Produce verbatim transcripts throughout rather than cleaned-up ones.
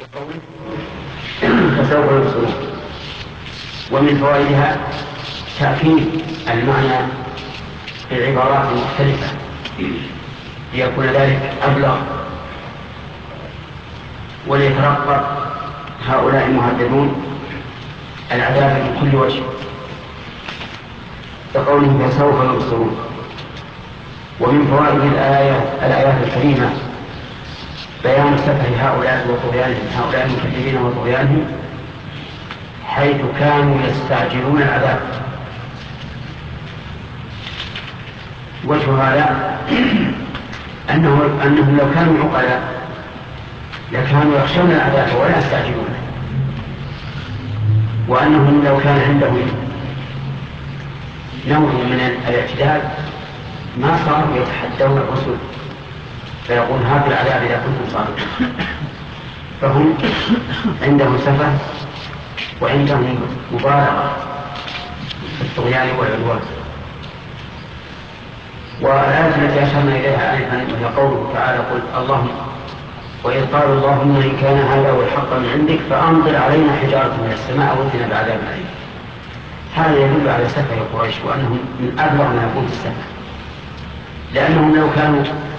فسوف يبصرون. ومن فوائدها تأكيد المعنى بالعبارات المختلفة ليكون ذلك أبلغ، وليترقب هؤلاء المهددون العذاب من كل وجه، كقوله فسوف يبصرون. ومن فوائد الآية الآيات الكريمة بيان سفه هؤلاء وطغيانهم، هؤلاء المكذبين وطغيانهم، حيث كانوا يستعجلون العذاب. وجه هذا أنه أنهم لو كانوا عقلاء لكانوا يخشون العذاب ولا يستعجلونه، وأنهم لو كان عندهم نوع من الاعتدال ما صاروا يتحدون الرسل فيقول هذا العذاب إذا كنتم صادقين. فهم عندهم سفه وعندهم مبالغة في الطغيان والعدوان. والآية التي أشرنا إليها آنفا وهي قوله تعالى قل اللهم وإذ قالوا اللهم إن كان هذا هو الحق من عندك فأمطر علينا حجارة من السماء واتنا بعذاب أليم. هذا يدل على سفه قريش وأنهم من أبلغ ما يكون في السفه، لأنهم لو كانوا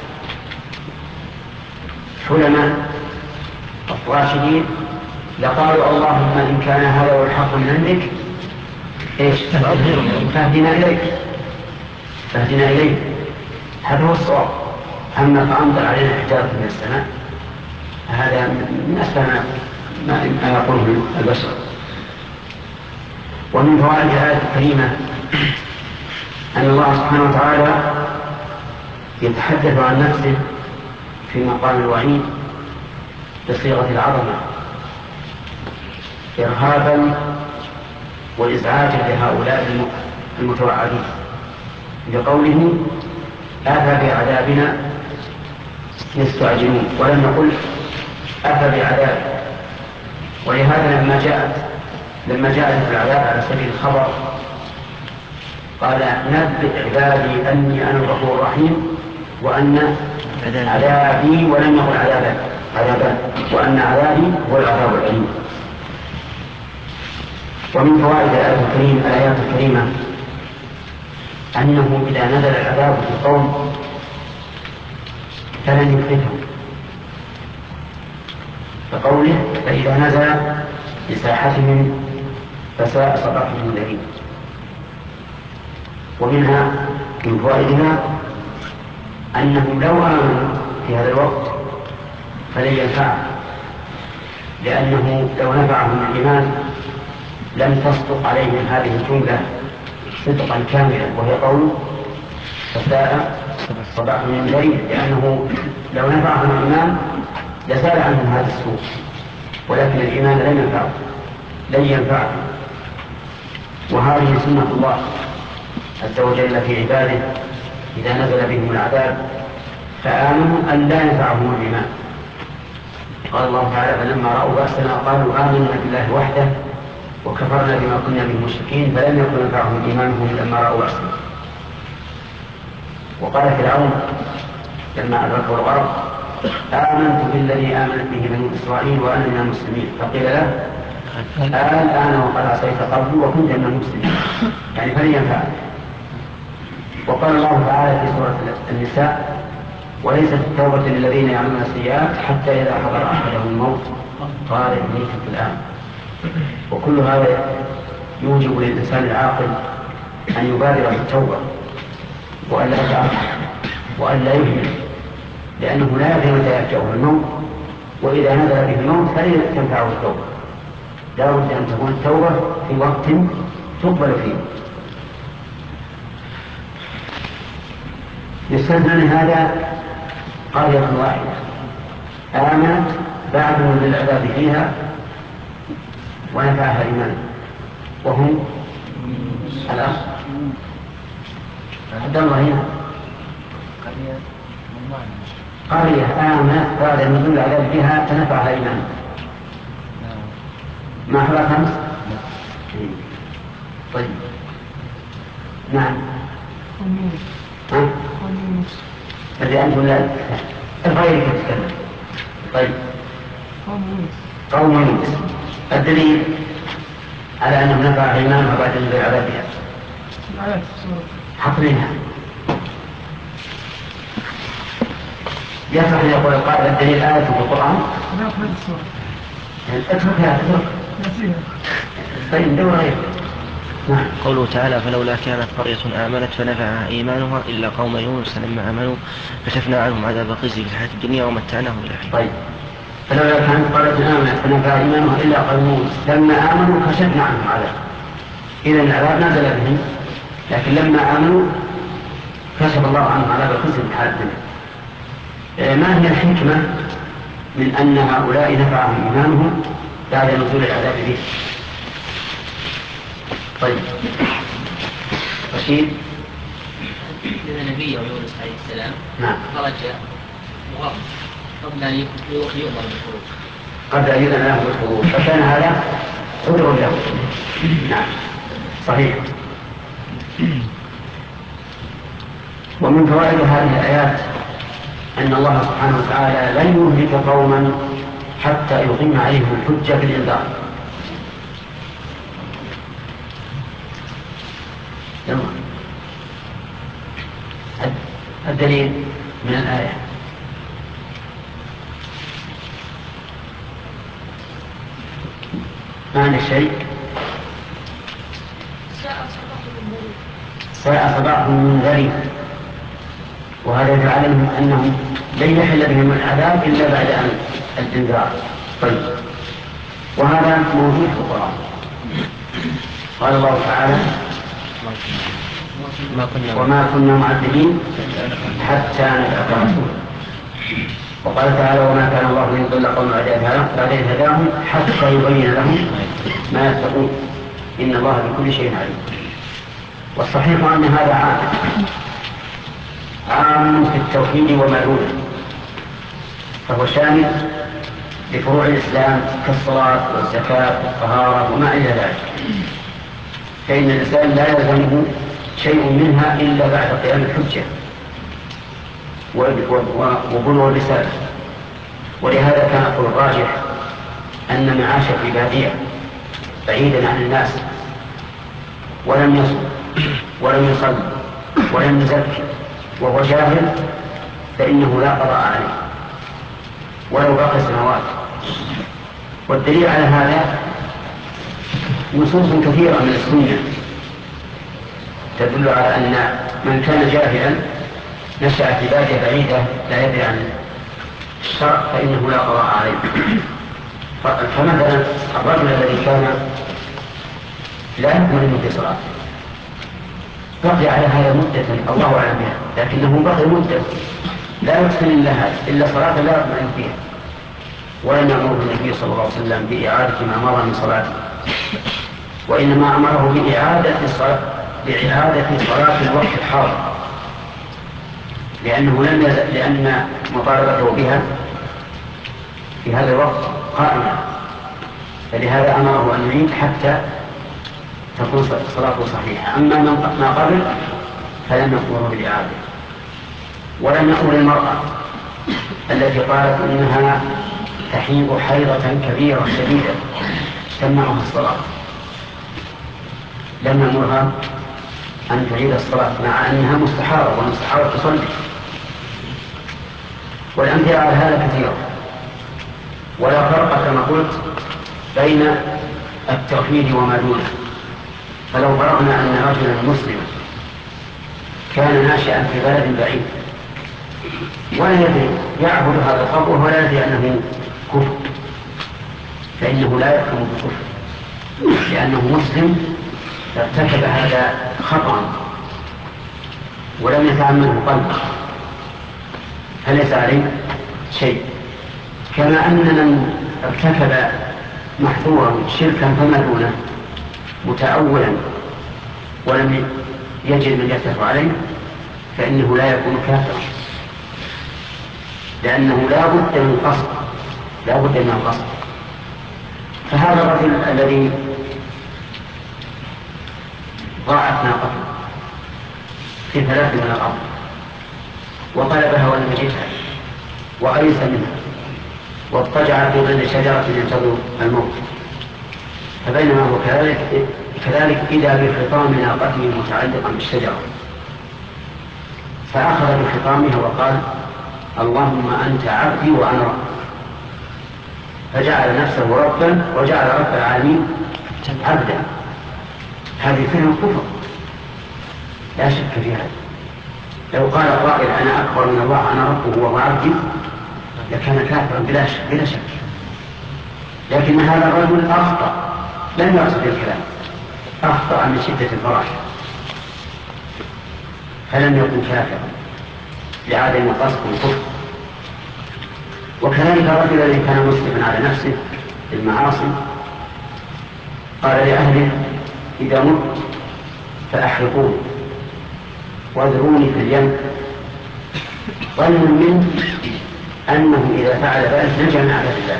حلماء راشدين لقالوا اللهم إن كان هذا هو الحق من عندك إيش فاهدنا إليك فاهدنا إليك هذا هو الصواب. أما فأمطر علينا حجارة من السماء هذا من أسفل ما يقوله البشر. ومن فوائد الآية الكريمة أن الله سبحانه وتعالى يتحدث عن نفسه في مقام الوعيد بصيغة العظمة إرهابا وإزعاجا لهؤلاء المتوعدين، بقوله أفى بعذابنا يستعجلون، ولم يقل أفى بعذاب. ولهذا لما جاءت لما جاءت العذاب على سبيل الخبر قال نبئ عبادي أني أنا الغفور الرحيم وأن عذابي، ولم يقل عذابا عذابا وأن عذابي هو العذاب الأليم. ومن فوائد الآيات الكريمة الآيات الكريمة أنه إذا نزل العذاب في القوم فلن يفلتهم، فقوله فإذا نزل بساحتهم فساء صباح المنذرين. ومنها من فوائدها أنهم لو آمنوا في هذا الوقت فلن ينفعهم، لأنه لو نفعهم الإيمان لم تصدق عليهم هذه الجملة صدقا كاملا، وهي قول فساء صباح المنذرين، لأنه لو نفعهم الإيمان لزال عنهم هذا السوء، ولكن الإيمان لن ينفعه لن ينفعه. وهذه سنة الله عز وجل في عباده إذا نزل بهم العذاب فآمنوا أن لا ينفعهم الإيمان. قال الله تعالى فلما رأوا بأسنا قالوا آمنا بالله وحده وكفرنا بما كنا به مشركين فلم يكن ينفعهم إيمانهم لما رأوا بأسنا. وقال فرعون لما أدركه الغرق آمنت بالذي آمنت به بنو إسرائيل وأنا من المسلمين، فقيل له الآن وقد عصيت قبل وكنت من المسلمين، يعني فلن ينفعك. وقال الله تعالى في سورة النساء وليست التوبة للذين يعملون السيئات حتى إذا حضر أحدهم الموت قال إني تبت الآن. وكل هذا يوجب للإنسان العاقل أن يبادر بالتوبة وأن لا يتأخر وأن لا يهمل، لأنه لا يدري متى يفجأه الموت، وإذا نزل به الموت فلن تنفعه التوبة. لا بد أن تكون التوبة في وقت تقبل فيه. يستثنى من هذا قرية واحدة آمنت بعد نزول العذاب فيها ونفعها إيمان، وهم الأخ عبد الله هنا قرية آمنت بعد نزول العذاب فيها فنفعها إيمان. ما حضر خمس؟ طيب نعم ها؟ اللي أنتم لا الغير يتكلم. طيب قوم يونس. الدليل على أنه نفع إيمانها بعد نزول عذابها حقنها يصح أن يقول القائل الدليل آية في القرآن اتركها اترك طيب دور غير. قوله تعالى فلولا كانت قرية آمنت فنفعها إيمانها إلا قوم يونس لما آمنوا كشفنا عنهم عذاب خزي في الحياة الدنيا ومتعناهم إلى حين. طيب فلولا كانت قرية آمنت فنفعها إيمانها إلا قوم يونس لما آمنوا كشفنا عنهم عذاب. إذا العذاب نزل بهم لكن لما آمنوا كشف الله عنهم عذاب الخزي في الحياة الدنيا. ما هي الحكمة من أن هؤلاء نفعهم إيمانهم بعد نزول العذاب به؟ طيب رشيد. لأن النبي يونس عليه السلام نعم خرج مغرب قبل أن يؤمر بالخروج قبل أن يؤذن له بالخروج فكان هذا عذر له. نعم صحيح. ومن فوائد هذه الآيات أن الله سبحانه وتعالى لن يهلك قوما حتى يقيم عليهم الحجة بالإنذار. الدليل من الآية ما عندك شيء؟ ساء صباح منذرين وهذا يدل على أنهم لن يحل بهم العذاب إلا بعد أن الإنذار. طيب وهذا موجود في القرآن. قال الله تعالى وما كنا معذبين حتى نبعث رسولا. وقال تعالى وما كان الله ليضل قوما بعد إذ هداهم حتى يبين لهم ما يتقون إن الله بكل شيء عليم. والصحيح أن هذا عام عام في التوحيد وما دونه فهو شامل لفروع الإسلام كالصلاة والزكاة والطهارة وما إلى ذلك. فإن الإسلام لا يلزمه شيء منها إلا بعد قيام الحجة وبلوغ الرسالة. ولهذا كان القول الراجح أن معاش في بادية بعيدا عن الناس ولم يصل ولم يصل ولم يزكي وهو جاهل فإنه لا قضاء عليه ولو بقي سنوات. والدليل على هذا نصوص كثيرة من السنة تدل على أن من كان جاهلا نشأ في بادية بعيدة لا يدري عن الشرع فإنه لا قضاء عليه. فمثلا الرجل الذي كان لا يؤمن في صلاته بقي على هذا مدة الله أعلم بها لكنه بقي مدة لا يحسن إلا هذا إلا صلاة لا يطمئن فيها ولم يأمره النبي صلى الله عليه وسلم بإعادة ما مر من صلاته وإنما أمره بإعادة صلاة بإعادة صلاة الوقت الحاضر لأنه لم يزل لأن مطالبته بها في هذا الوقت قائمة فلهذا أمره أن يعيد حتى تكون صلاته صحيحة. أما ما قبل فلم يأمره بالإعادة. ولم يأمر المرأة التي قالت إنها تحيض حيضة كبيرة شديدة تمنعها الصلاة لم يأمرها أن تعيد الصلاة مع أنها مستحارة والمستحارة تصلي. والأمثلة على هذا كثيرة. ولا فرق كما قلت بين التوحيد وما دونه. فلو فرضنا أن رجلا مسلما كان ناشئا في بلد بعيد ولا يدري يعبد هذا القبر ولا يدري أنه كفر فإنه لا يحكم بالكفر لأنه مسلم ارتكب هذا خطأ ولم يتعمله قلبه فليس عليه شيء. كما أن من ارتكب محظورا شركا فما دونه متأولا ولم يجد من يفتح عليه فإنه لا يكون كافرا لأنه لا بد من قصد لا بد من القصد. فهذا الرجل الذي ضاعت ناقته في ثلاث من الأرض وطلبها ولم يجدها وأيس منها واضطجع في ظل شجرة ينتظر الموت، فبينما هو كذلك, كذلك إذا بخطام ناقته متعلقا بالشجرة، فأخذ بخطامها وقال: اللهم أنت عبدي وأنا ربك، فجعل نفسه ربا وجعل رب العالمين عبدا. هذه فيها كفر لا شك في هذا. لو قال قائل: أنا أكبر من الله، أنا ربه وهو عبدي، لكان كافرا بلا شك, بلا شك. لكن هذا الرجل أخطأ، لم يقصد الكلام، أخطأ من شدة الفرح، فلم يكن كافرا لعدم قصد الكفر. وكذلك الرجل الذي كان مسلما على نفسه بالمعاصي قال لأهله: إذا مت فأحرقوني واذروني في اليم، ظن منه أنه إذا فعل ذلك نجا من عذاب الله،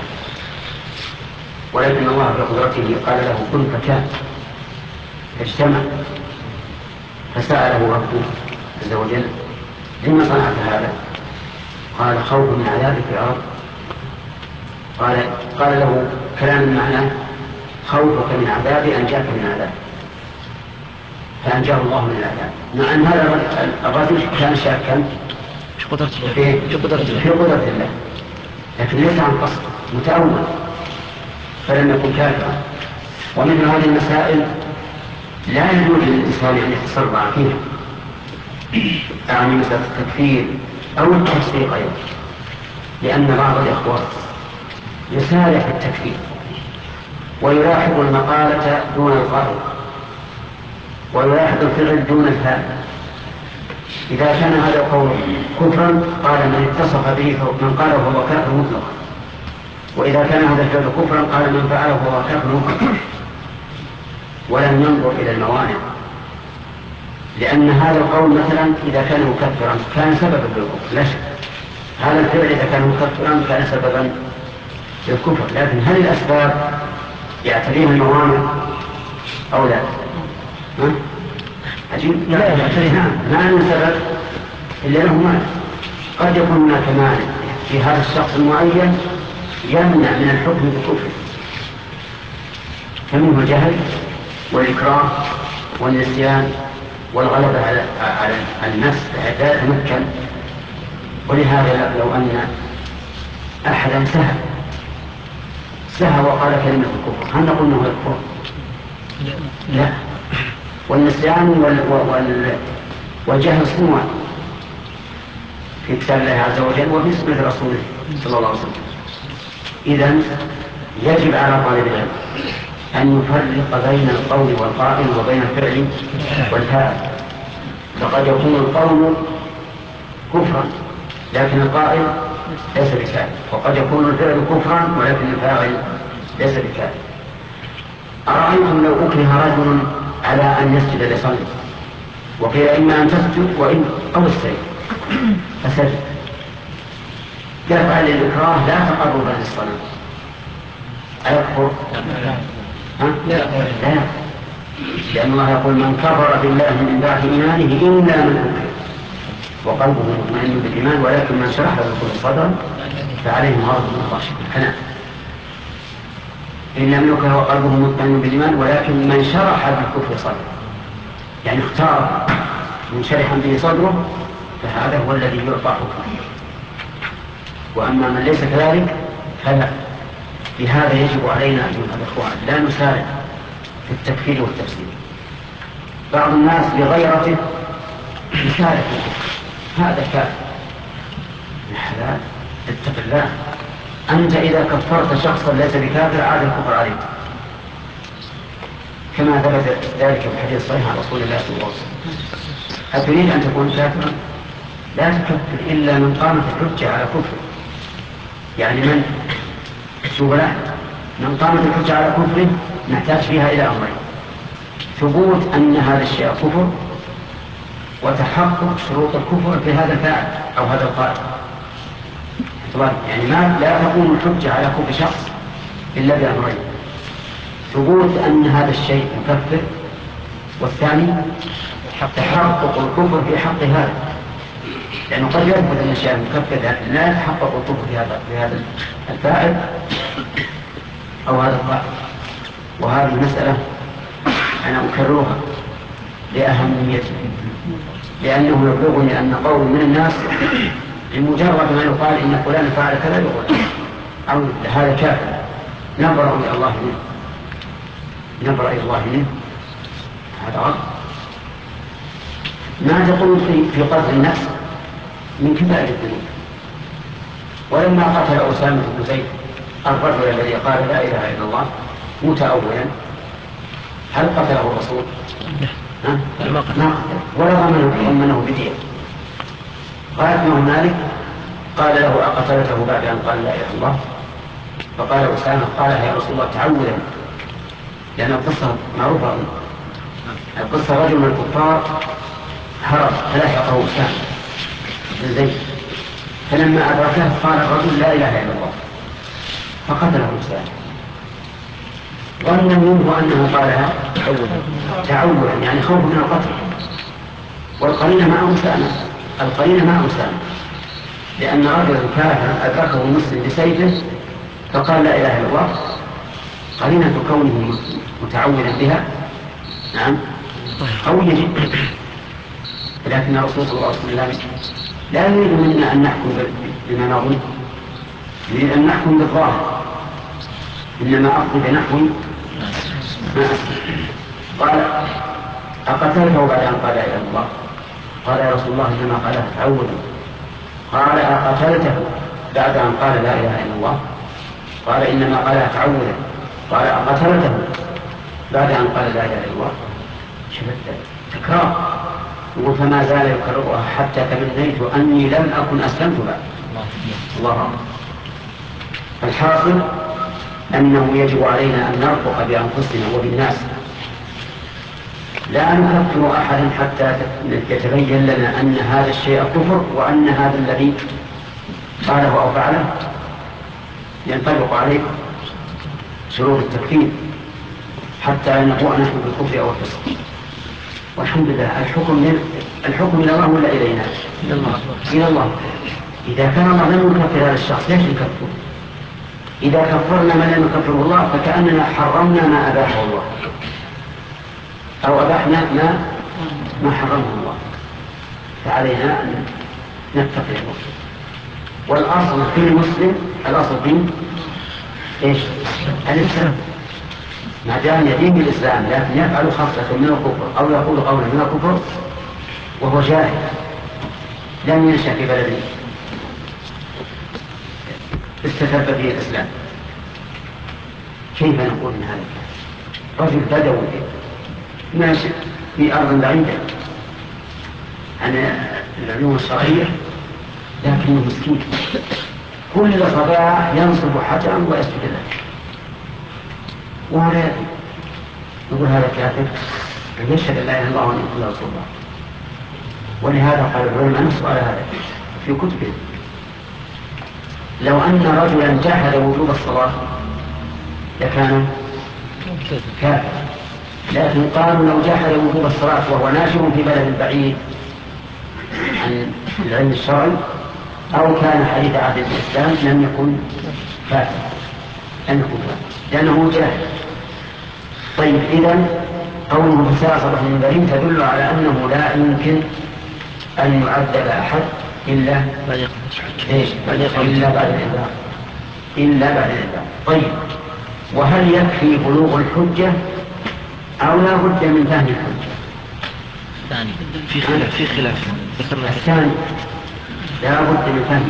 ولكن الله بقدرته قال له: كن فكان، فاجتمع، فسأله ربه عز وجل: لما صنعت هذا؟ قال: خوف من عذابك يا رب. قال, قال له كلام معناه: خوفك من عذابي أنجاك من عذاب، فأنجاه الله من العذاب. مع أن هذا الرجل كان شاكا في قدرة في قدرة الله، لكن ليس عن قصد، متأول، فلم يكن كافرا. ومن هذه المسائل لا يجوز للإنسان أن يتسرع فيها، يعني مسألة التكفير أو التصديق أيضا، لأن بعض الإخوة يسارع في التكفير ويلاحظ المقالة دون القائل، ويلاحظ الفعل دون الفاعل. إذا كان هذا القول كفرا قال: من اتصف به من قاله فهو كافر مطلقا، وإذا كان هذا الفعل كفرا قال: من فعله فهو كافر مطلقا، ولم ينظر إلى الموانع. لأن هذا القول مثلا إذا كان مكفرا كان سببا للكفر لا شك، هذا الفعل إذا كان مكفرا كان سببا للكفر، لكن هل الأسباب يعتريها الموانع أو لا؟ ها؟ عجيب. لا يعتريها، ما من سبب إلا له مانع. قد يكون هناك مانع في هذا الشخص المعين يمنع من الحكم بالكفر، فمنه الجهل والإكراه والنسيان والغلبة على على النفس بحيث لا يتمكن. ولهذا لو أن أحدا سهى سهى وقال كلمة الكفر هل نقول أنه يكفر؟ لا. والنسيان وال... وال... والجهل صنوع في كتاب الله عز وجل وفي سنة رسوله صلى الله عليه وسلم. إذن يجب على طالب العلم أن يفرق بين القول والقائل وبين الفعل والفاعل. فقد يكون القول كفرا لكن القائل ليس بكافر، وقد يكون الفعل كفرا ولكن الفاعل ليس بكافر. أرأيتم لو أكره رجل على أن يسجد لصنم وقيل إما أن تسجد وإن أو السيد فسجد، يفعل الإكراه لا تقربا للصنم، أيكفر؟ ها؟ لا لا، لأن الله يقول: من كفر بالله من بعد إيمانه إلا من أكره وقلبه مطمئن بالإيمان ولكن من شرح بالكفر صدرا فعليهم غضب من الله شديد. إلا من أكره وقلبه مطمئن بالإيمان ولكن من شرح بالكفر صدرا، يعني اختار من شرح به صدره فهذا هو الذي يعطى حكمه. وأما من ليس كذلك فلا. لهذا يجب علينا أيها الأخوان لا نسارع في التكفير والتفسير. بعض الناس بغيرته يسارع في الكفر، هذا كافر. الحلال اتق الله، أنت إذا كفرت شخصا ليس بكافر عاد الكفر عليك، كما ثبت ذلك في الحديث الصحيح عن رسول الله صلى الله عليه وسلم. أتريد أن تكون كافرا؟ لا تكفر إلا من قامت الحجة على كفر. يعني من شوف لا من قامت الحجة على كفره نحتاج فيها إلى أمرين: ثبوت أن هذا الشيء كفر، وتحقق شروط الكفر في هذا الفاعل أو هذا القائل. يعني ما لا تقوم الحجة على كفر شخص إلا بأمرين: ثبوت أن هذا الشيء مكفر، والثاني تحقق الكفر في حق هذا. لأنه قد يثبت أن الشيء المكفر لا يتحقق الكفر في هذا في هذا الفاعل أو هذا الفاعل. وهذه المسألة أنا أكررها لأهميتها، لأنه يبلغني أن قول من الناس بمجرد ما يقال إن فلان فعل كذا يقول أو هذا كافر نبرأ إلى الله منه، نبرأ إلى الله منه، هذا غلط. ما تقول في في قتل النفس من كبائر الذنوب. ولما قتل أسامة بن زيد الرجل الذي قال لا إله إلا الله متأولا، هل قتله الرسول؟ ها؟ ما قتل ولا ضمنه بدية. قال ابن مالك قال له أقتلته بعد أن قال لا إله إلا الله؟ فقال أسامة قالها يا رسول الله تعوذا، لأن القصة معروفة. القصة رجل من الكفار هرب فلاحقه أسامة بن زيد، فلما أدركه قال الرجل لا إله إلا الله فقتله أسامة، ظن منه أنه قالها تعوذا يعني خوف من القتل، والقرين مع أسامة، القرين مع أسامة، لأن رجلا كافرا أدركه المسلم بسيفه فقال لا إله إلا الله، قرينة كونه متعوذا بها نعم قوية جدا. لكن الرسول صلى الله عليه وسلم لا يريد منا أن نحكم بما نظن، يريد أن نحكم بالظاهر، إنما أقضي بنحو ما قال أقتلته بعد أن قال لا إله إلا الله؟ قال يا رسول الله إنما قالها تعوذا. قال أقتلته بعد أن قال لا إله إلا الله؟ قال إنما قالها تعوذا. قال أقتلته بعد أن قال لا إله إلا الله؟ شفت تكرار، فما زال يكررها حتى تمنيت أني لم أكن أسلمت بعد. الله أكبر. الحاصل أنه يجب علينا أن نرفق بأنفسنا وبالناس، لا نكفر أحدا حتى يتبين لنا أن هذا الشيء كفر، وأن هذا الذي قاله أو فعله ينطبق عليه شروط التكفير حتى نبوء نحن بالكفر أو الفسق. والحمد لله الحكم الحكم إلى الله ولا إلينا؟ إلى الله. إلى الله. إذا كان الله لم يكفر هذا الشخص ليش نكفره؟ إذا كفرنا من لم يكفره الله فكأننا حرمنا ما أباحه الله، أو أباحنا ما ما حرمه الله، فعلينا أن نتقي الله. والأصل في المسلم الأصل في إيش؟ الإسلام، ما دام يدين بالإسلام لكن يفعل خصلة من الكفر أو يقول قولا من الكفر وهو جاهل لم ينشأ في بلد استتب فيه الإسلام، كيف نقول من هذا؟ رجل بدوي ناشئ في أرض بعيدة عن العلوم الشرعية لكنه مسكين، كل صباح ينصب حجرا ويسجد له وهو لا يدري، يقول هذا كافر يشهد لا اله الا الله وان محمدا رسول الله. ولهذا قال العلماء نصوا على هذا في كتبهم، لو ان رجلا جحد وجوب الصلاه لكان كافر، لكن قالوا لو جحد وجوب الصلاه وهو ناشئ في بلد بعيد عن العلم الشرعي او كان حديث عهد الاسلام لم يكن كافر، لم يكن كافر لانه جاهل. طيب إذن قوله فساء صبح المنذرين تدل على أنه لا يمكن أن يعذب أحد إلا إيش؟ إلا بعد الإنذار، إلا بعد الإنذار. طيب وهل يكفي بلوغ الحجة أو لا بد من فهم الحجة؟ الثاني في خلاف في خلاف الثاني لا بد من فهم.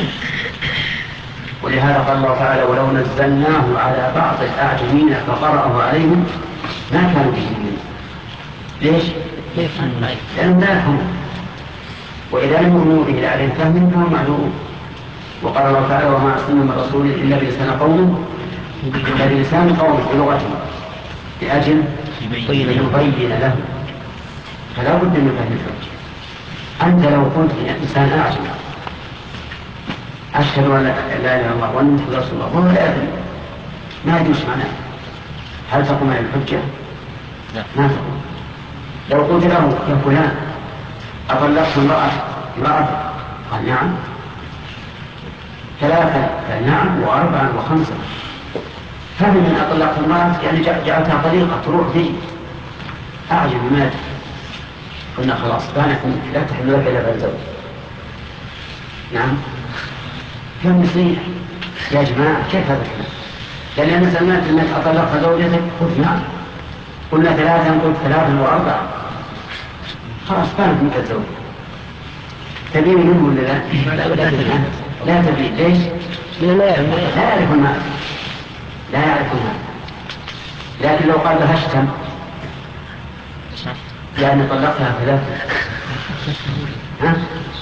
ولهذا قال الله تعالى ولو نزلناه على بعض الأعجمين فقرأه عليهم ما كانوا به منه. ليش؟ لأنهم لا يفهمون، وإذا لم يؤمنوا به عليهم فهم فهم معذورون. وقال الله تعالى وما أرسلنا من رسول إلا بلسان قوم إلا بلسان قوم بلغتهم لأجل يبين له، فلا بد من فهم الحجة. أنت لو قلت إنسان أعجم أشهد أن لا إله إلا الله وأن محمدا رسول الله وهو لا يدري ما يدري معناه، هل تقوم على الحجة؟ لا ما تقوم. لو قلت له يا فلان أطلقت امرأة امرأة قال نعم. ثلاثة قال نعم، وأربعة وخمسة. فهم من أطلقت المرأة يعني جعلتها طريقة تروح في أعجب بماذا. قلنا خلاص كانت لا تحمل لك إلا بالزوج. نعم. كم نصيح يا جماعة كيف هذا الكلام؟ لأن أنا سمعت أنك أطلقت زوجتك قلت نعم. قلنا ثلاثة قلت ثلاثة وأربعة. خلاص كانت مثل الزوج. تبين منه ولا لا؟ لا تبين. ليش؟ لا يعرف المال، لا يعرف المال. لكن لو قال لها اشتم يعني طلقتها ثلاثة، ها؟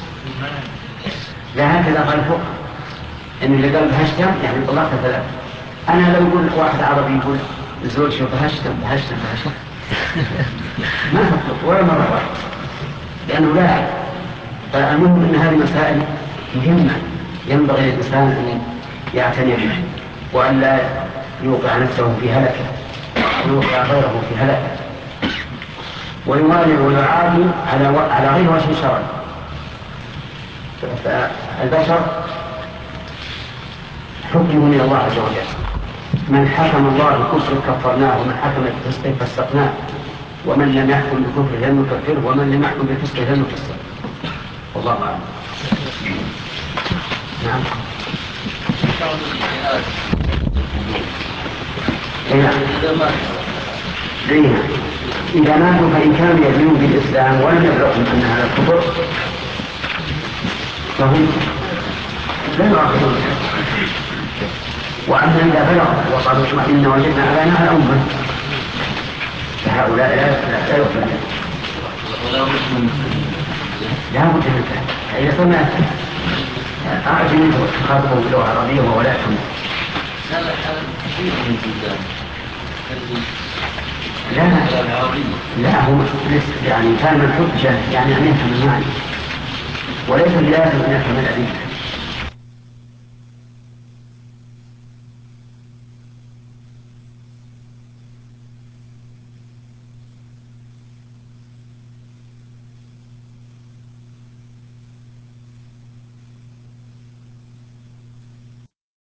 لا هكذا قال فوق إن اللي قال بهشتم يعني طلقتها ثلاثة. أنا لو يقول واحد عربي يقول الزوج شوف بهشتم بهشتم بهشتم ما تطلق ولا مرة واحدة لأنه لا يعرف. فالمهم أن هذه مسائل مهمة ينبغي للإنسان أن يعتني بها وأن لا يوقع نفسه في هلكة ويوقع غيره في هلكة، ويمانع ويعادي على على غير وجه شرعي. فالبشر حكم من الله عز وجل. من حكم الله بالكفر كفرناه، ومن حكم بالفسق فسقناه، ومن لم يحكم بالكفر لم نكفره، ومن لم يحكم بالفسق لم نفسق. والله أعلم. نعم. نعم. إذا ماتوا فإن كانوا يدينون بالإسلام ولم يبلغهم أن هذا الكفر فهم لا يؤاخذون. وأما إذا بلغوا وقالوا إن وجدنا أبانا على أمة فهؤلاء لا يؤخذون. لا بد من ذلك. إذا سمعت أعجم تخاطبوا باللغة العربية وهو لا يفهم. لا لا هو يعني كان الحجة يعني أن يفهم المعنى وليس بلازم أن يفهم الأدلة.